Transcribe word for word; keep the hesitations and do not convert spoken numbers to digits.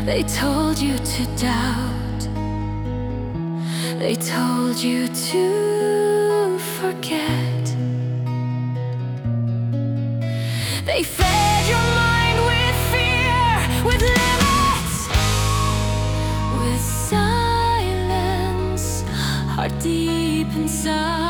They told you to doubt. They told you to forget. They fed your mind with fear, with limits, with silence, heart deep inside.